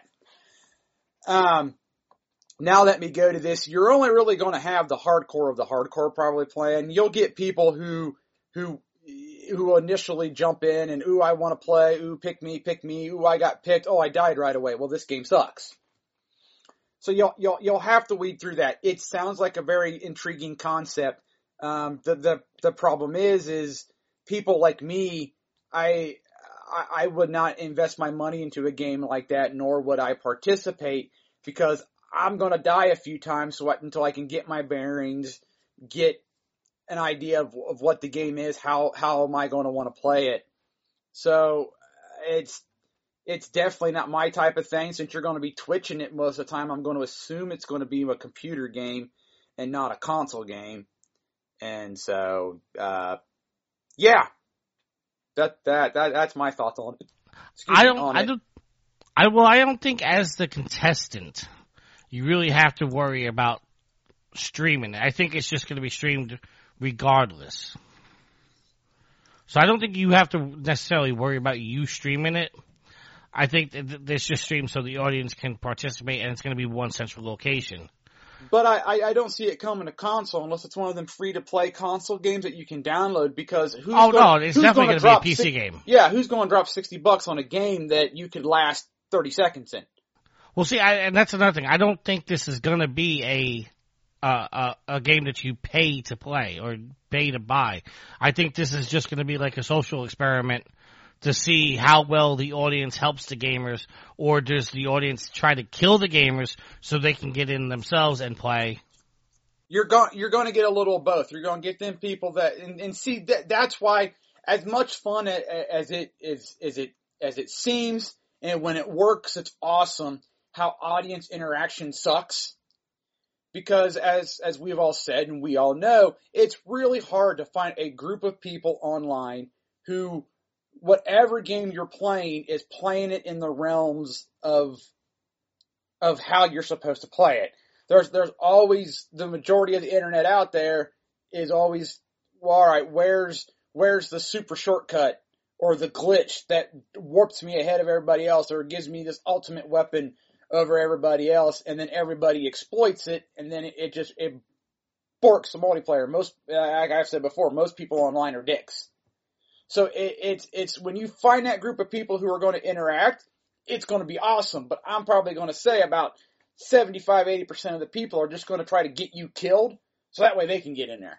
Um. Now let me go to this. You're only really going to have the hardcore of the hardcore probably playing. You'll get people who, who, who initially jump in and, ooh, I want to play. Ooh, pick me, pick me. Ooh, I got picked. Oh, I died right away. Well, this game sucks. So you'll, you'll, you'll have to weed through that. It sounds like a very intriguing concept. Um, the, the, the problem is, is people like me, I, I, I would not invest my money into a game like that, nor would I participate, because I'm going to die a few times so I, until I can get my bearings, get an idea of, of what the game is, how, how am I going to want to play it. So it's, it's definitely not my type of thing. Since you're going to be twitching it most of the time, I'm going to assume it's going to be a computer game and not a console game. And so, uh, yeah, that, that, that, that's my thoughts on it. Excuse I me, don't, on I it. don't, I, well, I don't think as the contestant, you really have to worry about streaming it. I think it's just going to be streamed regardless. So I don't think you have to necessarily worry about you streaming it. I think that this just streams so the audience can participate, and it's going to be one central location. But I, I, I don't see it coming to console unless it's one of them free-to-play console games that you can download, because who's Oh, gonna, no, it's who's definitely gonna going to drop be a P C six, game. Yeah, who's going to drop sixty bucks on a game that you could last thirty seconds in? Well, see, I, and that's another thing. I don't think this is going to be a, uh, a a game that you pay to play or pay to buy. I think this is just going to be like a social experiment to see how well the audience helps the gamers, or does the audience try to kill the gamers so they can get in themselves and play. You're going you're going to get a little of both. You're going to get them people that and, and see that that's why, as much fun as, as it is as it as it seems, and when it works, it's awesome. How audience interaction sucks, because as as we've all said and we all know, it's really hard to find a group of people online who, whatever game you're playing, is playing it in the realms of of how you're supposed to play it. There's there's always, the majority of the internet out there is always, well, all right, where's where's the super shortcut or the glitch that warps me ahead of everybody else, or gives me this ultimate weapon over everybody else, and then everybody exploits it, and then it, it just it borks the multiplayer. Most, like I've said before, most people online are dicks. So it, it's it's when you find that group of people who are going to interact, it's going to be awesome. But I'm probably going to say about seventy-five, eighty percent of the people are just going to try to get you killed, so that way they can get in there.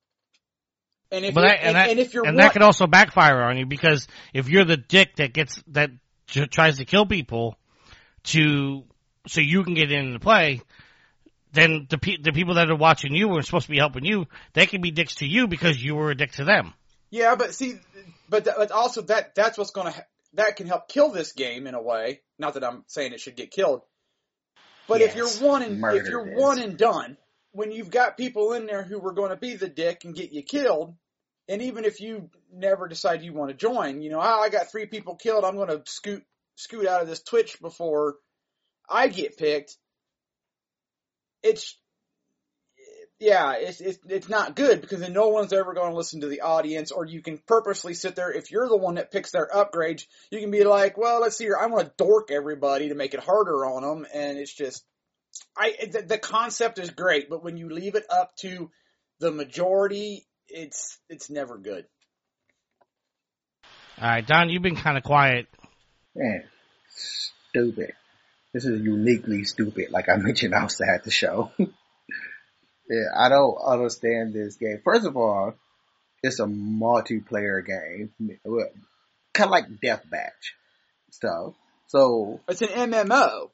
And if, But you're, that, and, and, that, and if you're and one, that could also backfire on you, because if you're the dick that gets that j- tries to kill people to so you can get in and play, then the pe- the people that are watching you are supposed to be helping you. They can be dicks to you because you were a dick to them. yeah, but see, but, that, but also that that's what's going to ha- that can help kill this game in a way. Not that I'm saying it should get killed, but Yes, if you're one and if murder you're this. one and done, when you've got people in there who are going to be the dick and get you killed, and even if you never decide you want to join, you know, oh, I got three people killed, I'm going to scoot scoot out of this Twitch before I get picked. It's yeah, it's it's it's not good, because then no one's ever going to listen to the audience. Or you can purposely sit there, if you're the one that picks their upgrades, you can be like, well, let's see here, I'm going to dork everybody to make it harder on them, and it's just, I the, the concept is great, but when you leave it up to the majority, it's it's never good. All right, Don, you've been kind of quiet. Man, stupid. This is uniquely stupid, like I mentioned outside the show. Yeah, I don't understand this game. First of all, it's a multiplayer game, kind of like Deathmatch stuff. So, It's an M M O.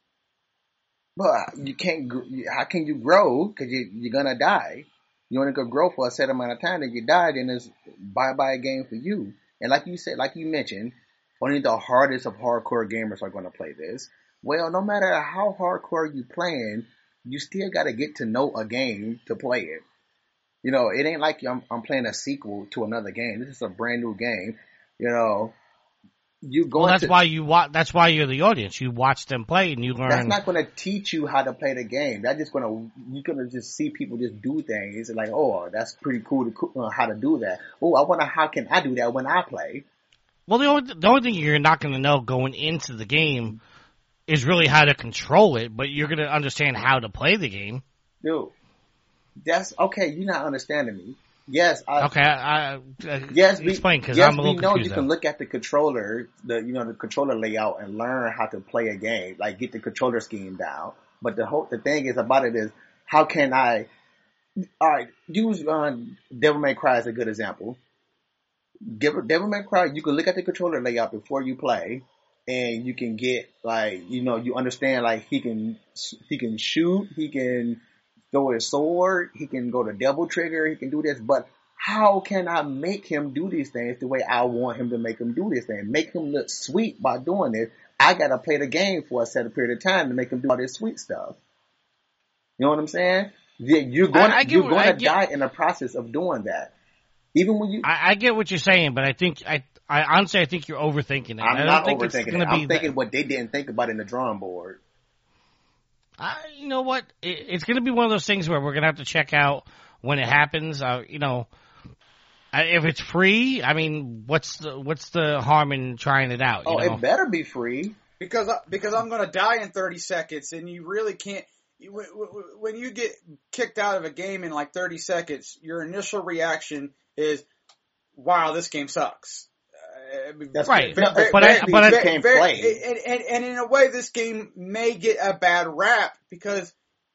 but you can't. gr- How can you grow? Because you, you're gonna die. You only can grow for a set amount of time. If you die, then it's bye bye game for you. And like you said, like you mentioned, only the hardest of hardcore gamers are going to play this. Well, no matter how hardcore you playing, you still got to get to know a game to play it. You know, it ain't like I'm, I'm playing a sequel to another game. This is a brand new game. You know, you going Well, that's to, why you wa- That's why you're the audience. You watch them play and you learn. that's not going to teach you how to play the game. That's just going to, you're going to just see people just do things. It's like, oh, that's pretty cool to co- uh, how to do that. Oh, I wonder how can I do that when I play. Well, the only the only thing you're not going to know going into the game is really how to control it, but you're going to understand how to play the game. Dude, that's okay. You're not understanding me. Yes, I, Okay, I, I, yes, we, explain, because yes, I'm a little we know confused. you can now. look at the controller, the you know the controller layout, and learn how to play a game, like get the controller scheme down. But the whole the thing is about it is, how can I? All right, use uh, Devil May Cry as a good example. Devil, Devil May Cry, you can look at the controller layout before you play, and you can get like you know you understand like he can he can shoot, he can throw his sword, he can go to double trigger, he can do this, but how can I make him do these things the way I want him to make him do this thing? Make him look sweet by doing this. I gotta play the game for a set period of time to make him do all this sweet stuff. You know what I'm saying? Yeah, You're going, I- I get you're what- going I to get- die in the process of doing that. Even when you, I, I get what you're saying, but I think I, I honestly I think you're overthinking it. I I'm don't not think it's overthinking gonna it. be I'm thinking that, what they didn't think about in the drawing board. I, you know what? It, it's going to be one of those things where we're going to have to check out when it happens. Uh, you know, I- if it's free, I mean, what's the what's the harm in trying it out? You Oh, know? it better be free. Because I, because I'm going to die in thirty seconds, and you really can't. when you get kicked out of a game in like thirty seconds, your initial reaction is, "Wow, this game sucks." Uh, That's right, very, but but I, but I can't very, play. And, and, and in a way, this game may get a bad rap because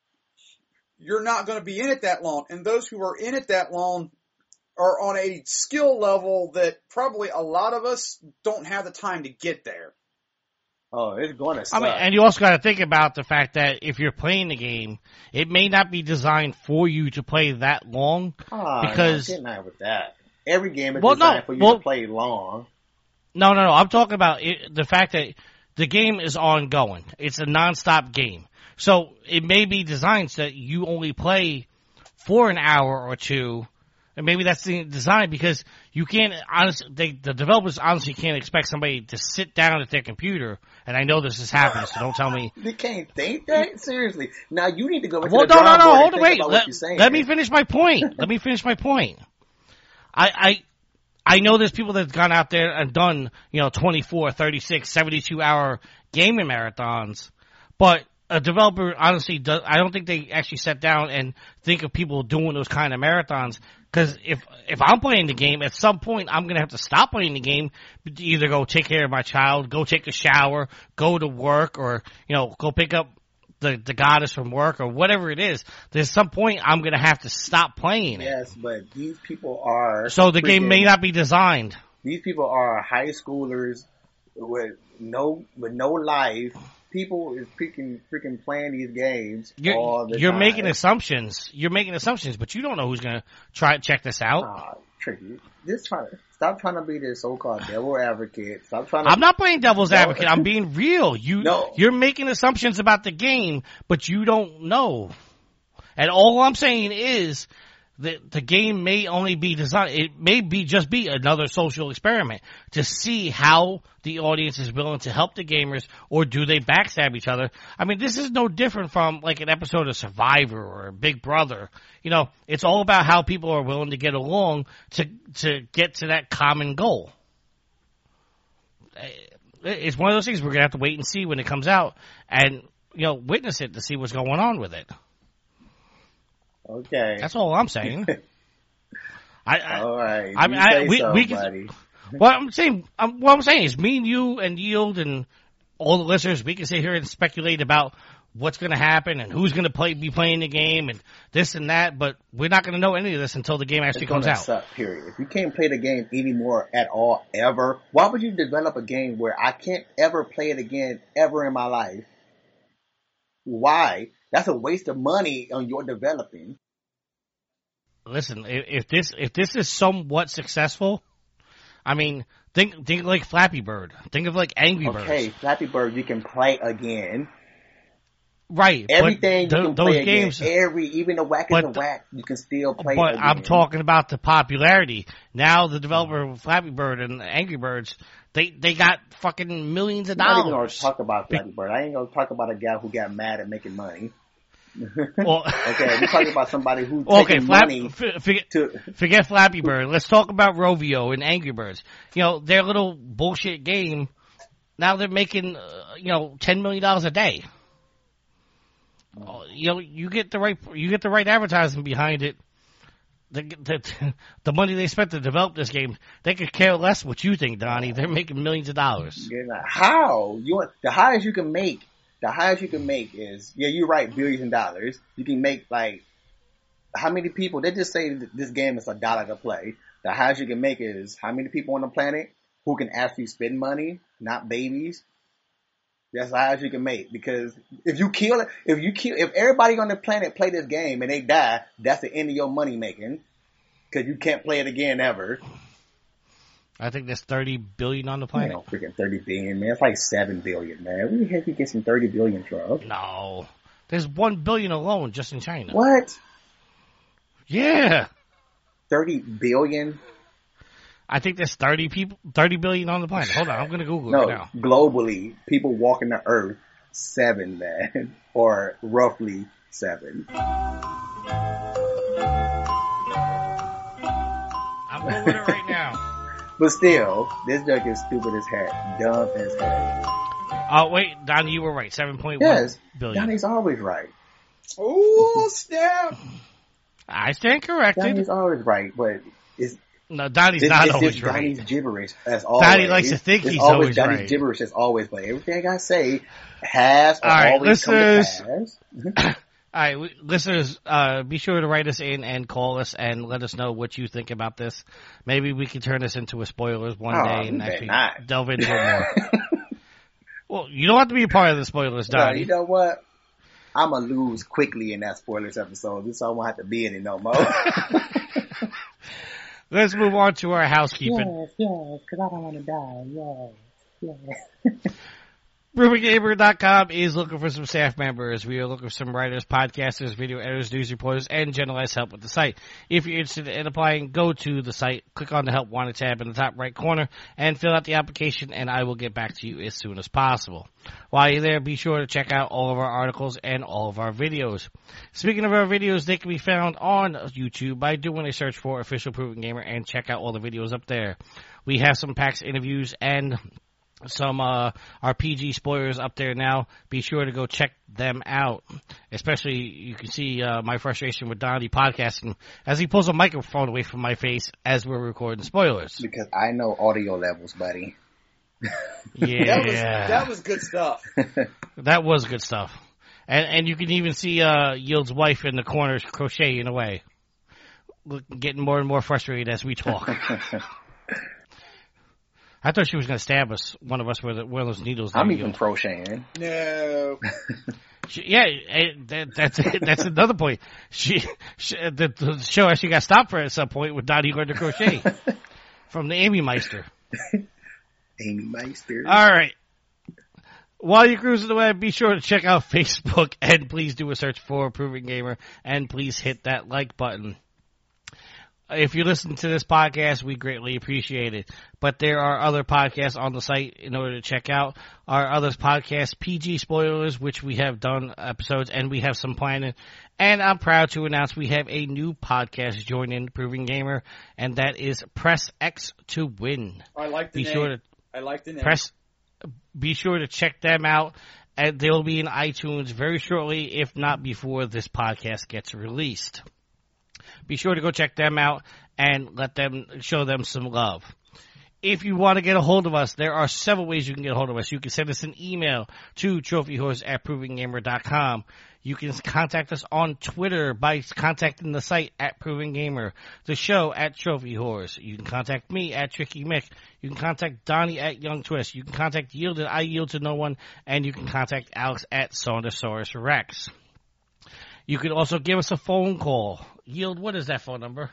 you're not going to be in it that long, and those who are in it that long are on a skill level that probably a lot of us don't have the time to get there. Oh, it's going to suck. I mean, and you also got to think about the fact that if you're playing the game, it may not be designed for you to play that long. Oh, because no, get mad with that. Every game is well, designed no, for you well, to play long. No, no, no. I'm talking about it, the fact that the game is ongoing. It's a nonstop game. So it may be designed so that you only play for an hour or two. And maybe that's the design because you can't, honestly, they, the developers honestly can't expect somebody to sit down at their computer. And I know this is happening, so don't tell me. They can't think that? Seriously. Now you need to go back Well, to the no, no, drawing no, board hold and on, think wait. about Let, what you're saying. let me finish my point. Let me finish my point. I, I, I know there's people that have gone out there and done, you know, twenty-four, thirty-six, seventy-two hour gaming marathons, but a developer honestly does, I don't think they actually sat down and think of people doing those kind of marathons. Cause if, if I'm playing the game, at some point I'm gonna have to stop playing the game, to either go take care of my child, go take a shower, go to work, or, you know, go pick up the, the goddess from work or whatever it is. There's some point I'm gonna have to stop playing it. Yes, but these people are. So the game freaking- may not be designed. These people are high schoolers with no, with no life. People is freaking, freaking playing these games You're, all the you're time. making assumptions. You're making assumptions, but you don't know who's gonna try check this out. Ah, tricky. Just try to stop trying to be this so-called devil advocate. Stop trying to. I'm not playing devil's No. advocate. I'm being real. You, No. you're making assumptions about the game, but you don't know. And all I'm saying is that the game may only be designed, it may be just be another social experiment to see how the audience is willing to help the gamers, or do they backstab each other. I mean, this is no different from like an episode of Survivor or Big Brother. You know, it's all about how people are willing to get along to, to get to that common goal. It's one of those things we're going to have to wait and see when it comes out and, you know, witness it to see what's going on with it. Okay. That's all I'm saying. I, I, all right. I I mean, mean, I- we- so, we can- buddy. what I'm saying, um, what I'm saying is me and you and Yield and all the listeners, we can sit here and speculate about what's going to happen and who's going to play, be playing the game and this and that, but we're not going to know any of this until the game actually It's comes gonna out. suck, period. If you can't play the game anymore at all, ever, why would you develop a game where I can't ever play it again ever in my life? Why? That's a waste of money on your developing. Listen, if, if this if this is somewhat successful, I mean, think think like Flappy Bird. Think of like Angry Birds. Okay, Flappy Bird, you can play again. Right. but Everything th- you can those play games, again. Every, even the whack but and the whack, you can still play but again. I'm talking about the popularity. Now the developer of Flappy Bird and Angry Birds, they they got fucking millions of I'm not even gonna dollars. talk about Flappy Bird. I ain't gonna talk about a guy who got mad at making money. Well, Okay, we're talking about somebody who's okay, taking Flap, money f- forget, to. forget Flappy Bird. Let's talk about Rovio and Angry Birds. You know, their little bullshit game, now they're making, uh, you know, ten million dollars a day. Uh, You know, you get the right, you get the right advertising behind it. The, the, the money they spent to develop this game, they could care less what you think, Donnie. They're making millions of dollars. How? You want the highest you can make? The highest you can make is, yeah, you're right, billions of dollars. You can make like, how many people? They just say that this game is a dollar to play. The highest you can make is how many people on the planet who can actually spend money, not babies. That's the highest you can make, because if you kill it, if you kill, if everybody on the planet play this game and they die, that's the end of your money making, because you can't play it again ever. I think there's thirty billion on the You planet. know, freaking thirty billion, man. It's like seven billion, man. Where the heck you get some thirty billion from? No, there's one billion alone just in China. What? Yeah, thirty billion? I think there's thirty people, thirty billion on the planet. Hold on, I'm gonna Google No, it now. globally, people walking the earth, seven, man. Or roughly seven. I'm Googling it right now. But still, this junk is stupid as heck. Dumb as heck. Oh wait, Donnie, you were right. Seven point Yes, one billion. Donnie's always right. Oh, snap. I stand corrected. Donnie's always right, but it's No, Donnie's This, not this always is right. Donnie's gibberish, as always. Donnie likes to think it's he's always, always Donnie's right. gibberish as always, but everything I say has or All right, always listeners. come to pass. All right, we, listeners, uh, be sure to write us in and call us and let us know what you think about this. Maybe we can turn this into a spoilers one Oh, day you and better actually not. delve into it more. Well, you don't have to be a part of the spoilers, No, Donnie. you know what? I'm going to lose quickly in that spoilers episode. This I won't have to be in it no more. Let's move on to our housekeeping. yes, yes, because I don't want to die. Yes, yes. Proving Gamer dot com is looking for some staff members. We are looking for some writers, podcasters, video editors, news reporters, and generalized help with the site. If you're interested in applying, go to the site, click on the Help Wanted tab in the top right corner, and fill out the application, and I will get back to you as soon as possible. While you're there, be sure to check out all of our articles and all of our videos. Speaking of our videos, they can be found on YouTube by doing a search for Official Proving Gamer and check out all the videos up there. We have some PAX interviews and some uh R P G spoilers up there now. Be sure to go check them out. Especially, you can see uh my frustration with Donnie podcasting as he pulls a microphone away from my face as we're recording spoilers. Because I know audio levels, buddy. Yeah, That was, that was good stuff. that was good stuff. And and you can even see uh Yield's wife in the corners crocheting away, Look, getting more and more frustrated as we talk. I thought she was going to stab us, one of us, with one of those needles. I'm there, even Yield. crocheting. No. She, yeah, eh, that, that's that's another point. She, she the, the show actually got stopped for at some point with Donnie learned to crochet from the Amy Meister. Amy Meister. All right. While you're cruising the web, be sure to check out Facebook and please do a search for Proving Gamer and please hit that like button. If you listen to this podcast, we greatly appreciate it. But there are other podcasts on the site in order to check out. Our other podcasts, P G Spoilers, which we have done episodes, and we have some planning. And I'm proud to announce we have a new podcast joining Proving Gamer, and that is Press X to Win. I like the Be name. sure to I like the name. press. Be sure to check them out. And they'll be in iTunes very shortly, if not before this podcast gets released. Be sure to go check them out and let them show them some love. If you want to get a hold of us, there are several ways you can get a hold of us. You can send us an email to trophyhorse at proving gamer dot com. You can contact us on Twitter by contacting the site at Proving Gamer, the show at Trophy Horse. You can contact me at Tricky Mick. You can contact Donnie at Young Twist. You can contact Yield at I Yield to No One, and you can contact Alex at Saundersaurus Rex. You can also give us a phone call. Yield, what is that phone number?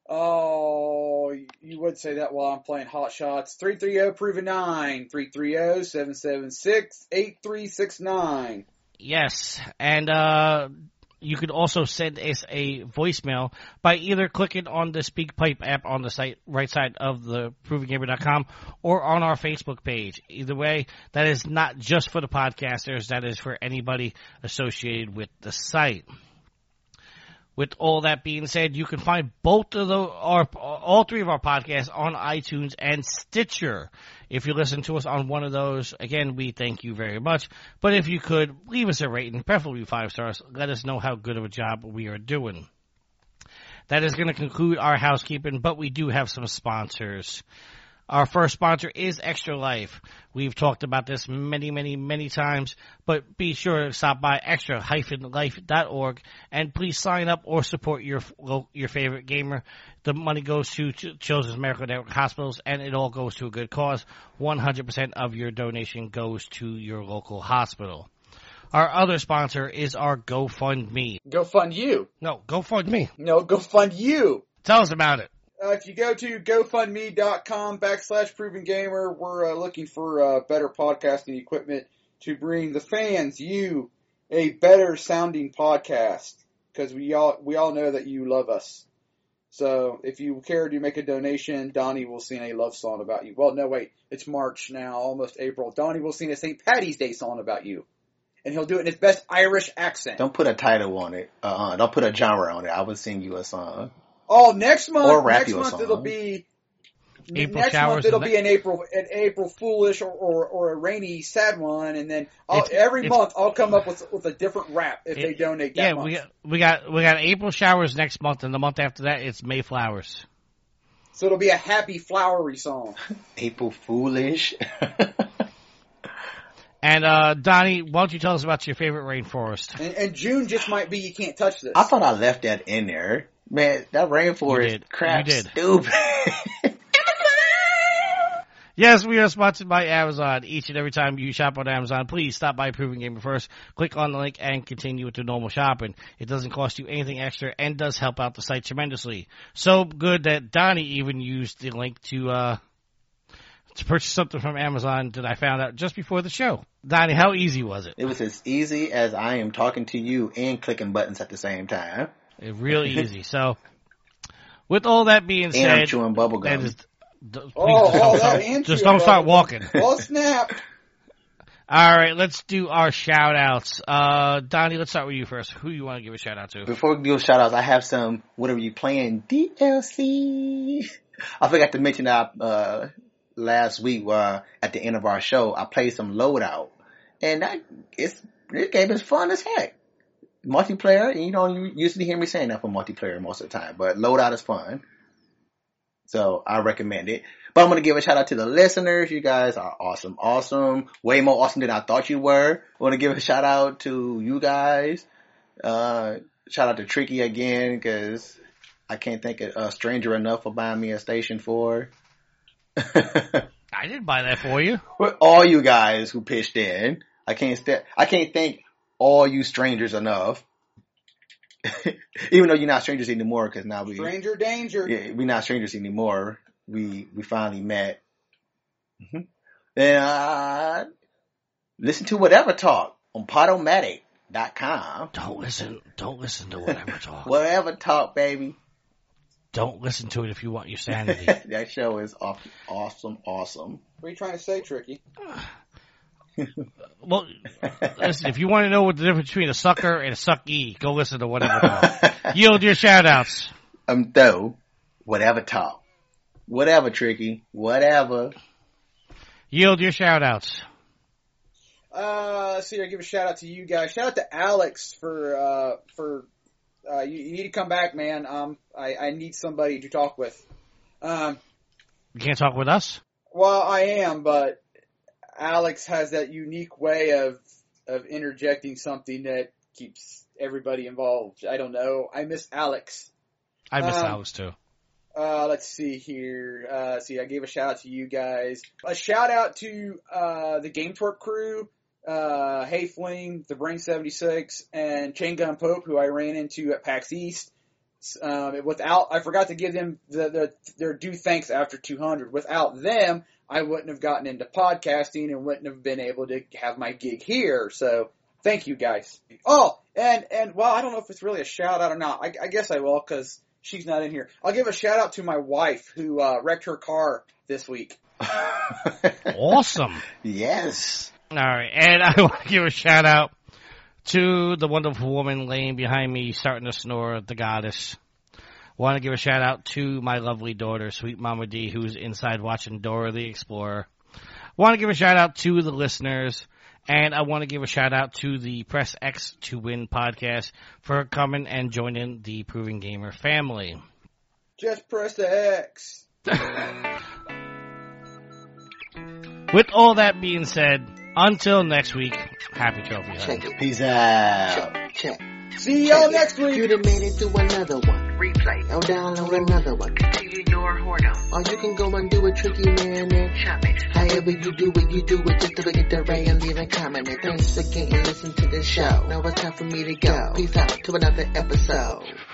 Oh, you would say that while I'm playing Hot Shots. three three zero Proven nine. three three zero, seven seven six, eight three six nine. Yes, and uh, you could also send us a voicemail by either clicking on the SpeakPipe app on the site right side of the proving gamer dot com or on our Facebook page. Either way, that is not just for the podcasters. That is for anybody associated with the site. With all that being said, you can find both of the, our, all three of our podcasts on iTunes and Stitcher. If you listen to us on one of those, again, we thank you very much. But if you could, leave us a rating, preferably five stars. Let us know how good of a job we are doing. That is going to conclude our housekeeping, but we do have some sponsors. Our first sponsor is Extra Life. We've talked about this many, many, many times, but be sure to stop by extra dash life dot org and please sign up or support your your favorite gamer. The money goes to Children's Medical Network hospitals, and it all goes to a good cause. one hundred percent of your donation goes to your local hospital. Our other sponsor is our GoFundMe. Go fund you. No, GoFundMe. No, go fund you. Tell us about it. Uh, if you go to GoFundMe.com backslash Proven Gamer, we're uh, looking for uh, better podcasting equipment to bring the fans, you, a better sounding podcast. Because we all we all know that you love us. So if you care to make a donation, Donnie will sing a love song about you. Well, no, wait. It's March now, almost April. Donnie will sing a Saint Patty's Day song about you. And he'll do it in his best Irish accent. Don't put a title on it. Uh, don't put a genre on it. I would sing you a song. Oh, next month, Or rap next you a month song. it'll be April next showers month it'll and be an April an April Foolish or, or, or a rainy sad one, and then I'll, It's- every it's- month I'll come up with with a different rap if It- they donate that Yeah, month. we got we got we got April showers next month, and the month after that it's May flowers. So it'll be a happy flowery song. April Foolish. And uh, Donnie, why don't you tell us about your favorite rainforest? And, and June just might be you can't touch this. I thought I left that in there. Man, that You rainforest did. crap You did. stupid. Yes, we are sponsored by Amazon. Each and every time you shop on Amazon, please stop by Proving Gamer first. Click on the link and continue with the normal shopping. It doesn't cost you anything extra and does help out the site tremendously. So good that Donnie even used the link to uh to purchase something from Amazon that I found out just before the show. Donnie, how easy was it? It was as easy as I am talking to you and clicking buttons at the same time. It really easy. So, with all that being And I'm said, chewing bubble that gum. is, d- please Oh, just oh, don't, that start, and just chewing don't start bubble walking. Oh snap! All right, let's do our shout outs. Uh, Donnie, let's start with you first. Who you want to give a shout out to? Before we do shout outs, I have some What Are You Playing D L C. I forgot to mention that uh, last week uh, at the end of our show, I played some Loadout. And that it's this game is fun as heck. Multiplayer, and you don't you usually hear me saying that for multiplayer most of the time, but Loadout is fun. So I recommend it. But I'm going to give a shout out to the listeners. You guys are awesome, awesome. Way more awesome than I thought you were. I want to give a shout out to you guys. Uh, shout out to Tricky again, because I can't think of a stranger enough for buying me a Station four. I didn't buy that for you. But all you guys who pitched in, I can't st- I can't thank all you strangers enough. Even though you're not strangers anymore, because now we Stranger danger. yeah, we're not strangers anymore. We we finally met. Mm-hmm. And uh, listen to Whatever Talk on Podomatic dot com. Don't listen. Don't listen to whatever talk. Whatever Talk, baby. Don't listen to it if you want your sanity. That show is aw- awesome, awesome. What are you trying to say, Tricky? Well, listen, if you want to know what the difference between a sucker and a suckee, go listen to whatever talk. Yield your shout outs. Um, though, Whatever Talk. Whatever, Tricky. Whatever. Yield your shout outs. Uh, let's see. I give a shout out to you guys. Shout out to Alex for uh for uh you, you need to come back, man. Um, I I need somebody to talk with. Um, You can't talk with us? well, I am, but Alex has that unique way of of interjecting something that keeps everybody involved. I don't know. I miss Alex. I miss Um, Alex too. Uh, let's see here. Uh, see, I gave a shout out to you guys. A shout out to, uh, the Game Twerp crew, uh, Hey Fling, the Brain seventy-six, and Chain Gun Pope, who I ran into at PAX East. Um, without, I forgot to give them the, the, their due thanks after two hundred. Without them, I wouldn't have gotten into podcasting and wouldn't have been able to have my gig here. So, thank you guys. Oh, and, and, well, I don't know if it's really a shout out or not. I, I guess I will, cause she's not in here. I'll give a shout out to my wife who uh, wrecked her car this week. Awesome. Yes. All right, and I want to give a shout out to the wonderful woman laying behind me, starting to snore, the goddess. Want to give a shout out to my lovely daughter, Sweet Mama D, who's inside watching Dora the Explorer. Want to give a shout out to the listeners, and I want to give a shout out to the Press X to Win podcast for coming and joining the Proving Gamer family. Just press the X. With all that being said, until next week, happy trophy hunting. Check it. Peace out. Check, check. See y'all next You week. done made it to another one. Replay. I'll download another one. Continue your whoredom. Or you can go and do a tricky man and Shop it. however you do it, you do it just to get the ray and leave a comment. And thanks for getting listen to the show. Now it's time for me to go. Peace out to another episode.